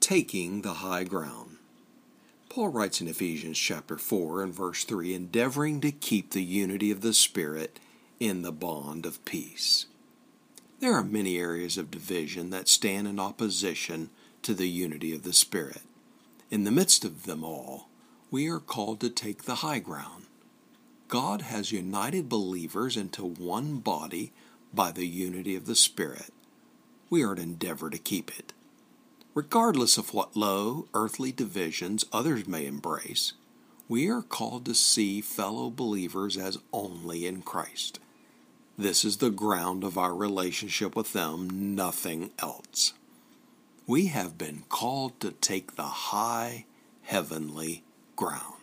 taking the high ground. Paul writes in Ephesians chapter 4 and verse 3, endeavoring to keep the unity of the Spirit in the bond of peace. There are many areas of division that stand in opposition to the unity of the Spirit. In the midst of them all, we are called to take the high ground. God has united believers into one body by the unity of the Spirit. We are to endeavor to keep it. Regardless of what low, earthly divisions others may embrace, we are called to see fellow believers as only in Christ. This is the ground of our relationship with them, nothing else. We have been called to take the high, heavenly ground.